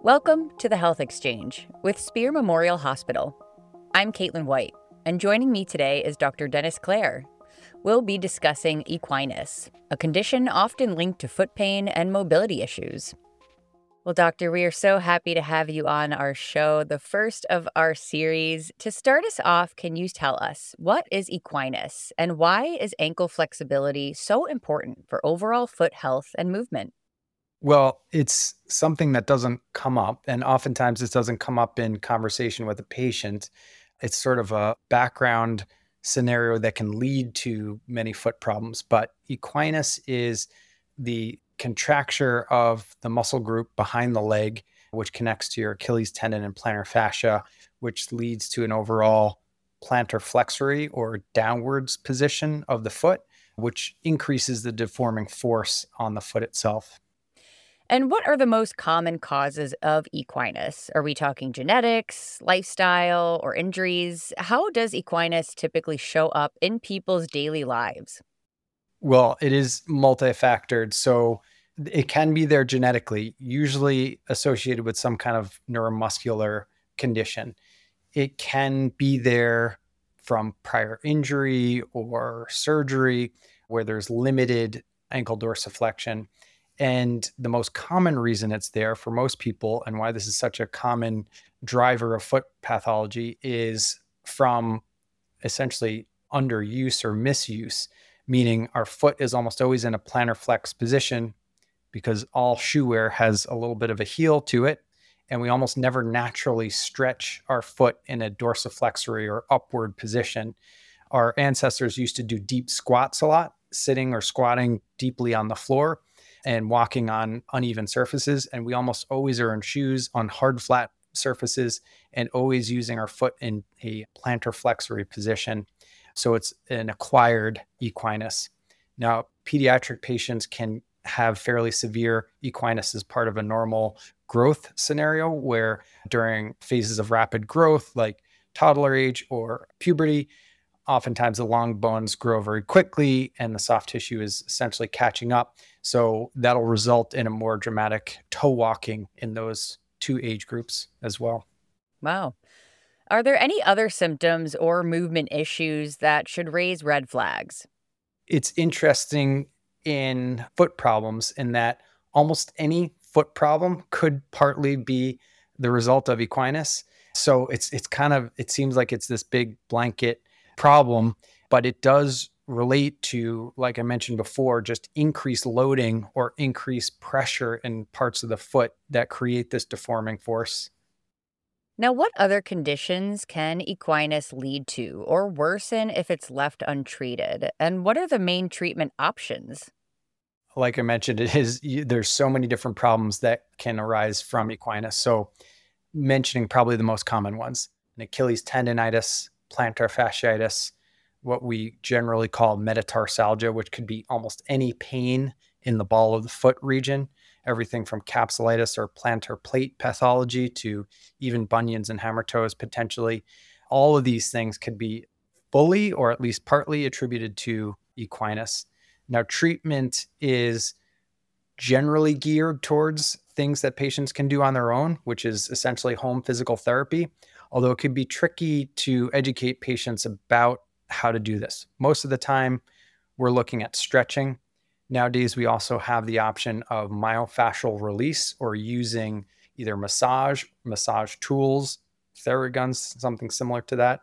Welcome to the Health Exchange with Spear Memorial Hospital. I'm Caitlin White, and joining me today is Dr. Dennis Clare. We'll be discussing equinus, a condition often linked to foot pain and mobility issues. Well, Doctor, we are so happy to have you on our show, the first of our series. To start us off, can you tell us what is equinus and why is ankle flexibility so important for overall foot health and movement? Well, it's something that doesn't come up, and oftentimes this doesn't come up in conversation with a patient. It's sort of a background scenario that can lead to many foot problems. But equinus is the contracture of the muscle group behind the leg, which connects to your Achilles tendon and plantar fascia, which leads to an overall plantar flexury or downwards position of the foot, which increases the deforming force on the foot itself. And what are the most common causes of equinus? Are we talking genetics, lifestyle, or injuries? How does equinus typically show up in people's daily lives? Well, it is multifactored. So it can be there genetically, usually associated with some kind of neuromuscular condition. It can be there from prior injury or surgery where there's limited ankle dorsiflexion. And the most common reason it's there for most people, and why this is such a common driver of foot pathology, is from essentially underuse or misuse, meaning our foot is almost always in a plantar flex position because all shoe wear has a little bit of a heel to it. And we almost never naturally stretch our foot in a dorsiflexory or upward position. Our ancestors used to do deep squats a lot, sitting or squatting deeply on the floor and walking on uneven surfaces. And we almost always are in shoes on hard, flat surfaces and always using our foot in a plantar flexury position. So it's an acquired equinus. Now, pediatric patients can have fairly severe equinus as part of a normal growth scenario where during phases of rapid growth, like toddler age or puberty, oftentimes the long bones grow very quickly and the soft tissue is essentially catching up. So that'll result in a more dramatic toe walking in those two age groups as well. Wow. Are there any other symptoms or movement issues that should raise red flags? It's interesting in foot problems in that almost any foot problem could partly be the result of equinus. So it's kind of, it seems like it's this big blanket problem, but it does relate to, like I mentioned before, just increased loading or increased pressure in parts of the foot that create this deforming force. Now, what other conditions can equinus lead to or worsen if it's left untreated? And what are the main treatment options? Like I mentioned, there's so many different problems that can arise from equinus. So mentioning probably the most common ones: an Achilles tendonitis, plantar fasciitis, what we generally call metatarsalgia, which could be almost any pain in the ball of the foot region, everything from capsulitis or plantar plate pathology to even bunions and hammer toes potentially. All of these things could be fully or at least partly attributed to equinus. Now, treatment is generally geared towards things that patients can do on their own, which is essentially home physical therapy, although it can be tricky to educate patients about how to do this. Most of the time, we're looking at stretching. Nowadays, we also have the option of myofascial release or using either massage tools, Theraguns, something similar to that,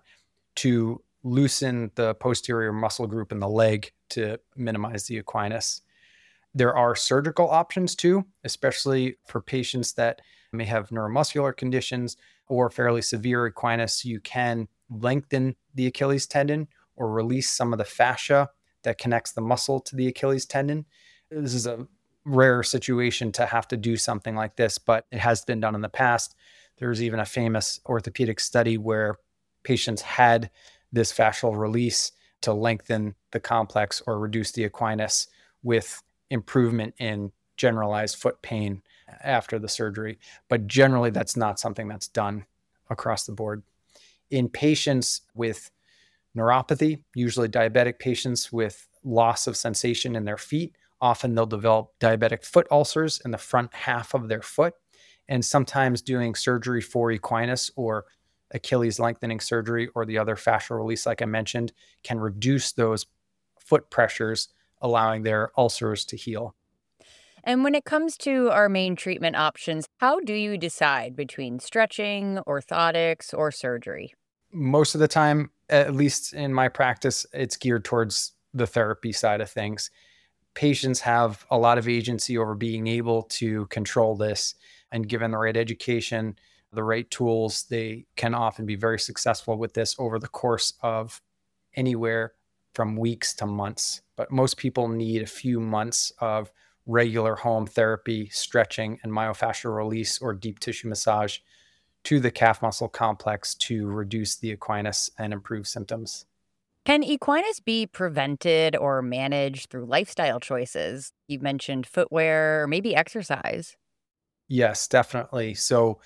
to loosen the posterior muscle group in the leg to minimize the equinus. There are surgical options too, especially for patients that may have neuromuscular conditions or fairly severe equinus. You can lengthen the Achilles tendon or release some of the fascia that connects the muscle to the Achilles tendon. This is a rare situation to have to do something like this, but it has been done in the past. There's even a famous orthopedic study where patients had this fascial release to lengthen the complex or reduce the equinus with improvement in generalized foot pain after the surgery. But generally, that's not something that's done across the board. In patients with neuropathy, usually diabetic patients with loss of sensation in their feet, often they'll develop diabetic foot ulcers in the front half of their foot. And sometimes doing surgery for equinus or Achilles lengthening surgery or the other fascial release, like I mentioned, can reduce those foot pressures, allowing their ulcers to heal. And when it comes to our main treatment options, how do you decide between stretching, orthotics, or surgery? Most of the time, at least in my practice, it's geared towards the therapy side of things. Patients have a lot of agency over being able to control this, and given the right education, the right tools, they can often be very successful with this over the course of anywhere from weeks to months. But most people need a few months of regular home therapy, stretching, and myofascial release or deep tissue massage to the calf muscle complex to reduce the equinus and improve symptoms. Can equinus be prevented or managed through lifestyle choices? You mentioned footwear or maybe exercise. Yes, definitely. So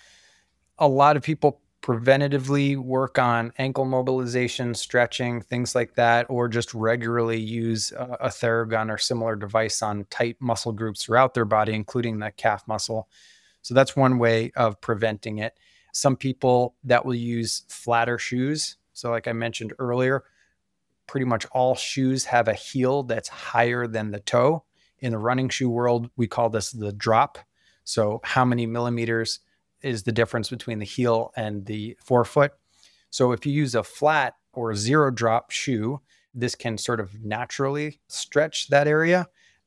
a lot of people preventatively work on ankle mobilization, stretching, things like that, or just regularly use a Theragun or similar device on tight muscle groups throughout their body, including the calf muscle. So that's one way of preventing it. Some people that will use flatter shoes. So like I mentioned earlier, pretty much all shoes have a heel that's higher than the toe. In the running shoe world, we call this the drop. So how many millimeters is the difference between the heel and the forefoot? So if you use a flat or zero drop shoe, this can sort of naturally stretch that area.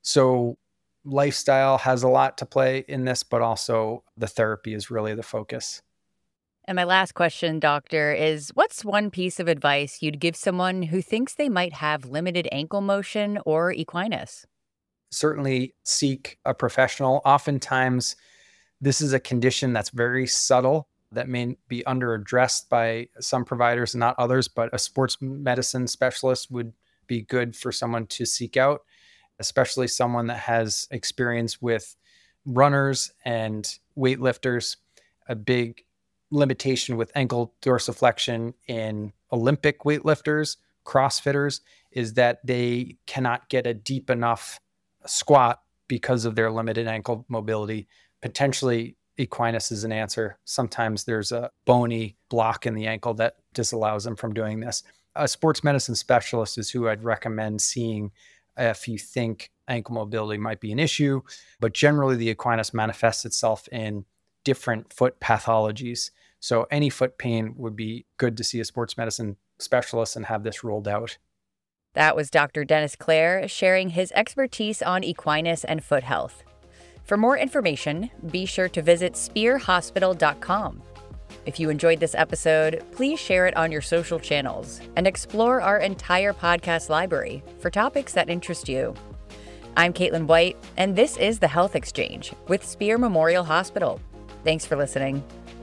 So lifestyle has a lot to play in this, but also the therapy is really the focus. And my last question, doctor, is what's one piece of advice you'd give someone who thinks they might have limited ankle motion or equinus? Certainly seek a professional. Oftentimes, this is a condition that's very subtle that may be under-addressed by some providers and not others, but a sports medicine specialist would be good for someone to seek out, especially someone that has experience with runners and weightlifters. A big limitation with ankle dorsiflexion in Olympic weightlifters, CrossFitters, is that they cannot get a deep enough squat because of their limited ankle mobility. Potentially, equinus is an answer. Sometimes there's a bony block in the ankle that disallows them from doing this. A sports medicine specialist is who I'd recommend seeing if you think ankle mobility might be an issue. But generally, the equinus manifests itself in different foot pathologies. So any foot pain would be good to see a sports medicine specialist and have this ruled out. That was Dr. Dennis Clare sharing his expertise on equinus and foot health. For more information, be sure to visit spearhospital.com. If you enjoyed this episode, please share it on your social channels and explore our entire podcast library for topics that interest you. I'm Caitlin White, and this is The Health Exchange with Spear Memorial Hospital. Thanks for listening.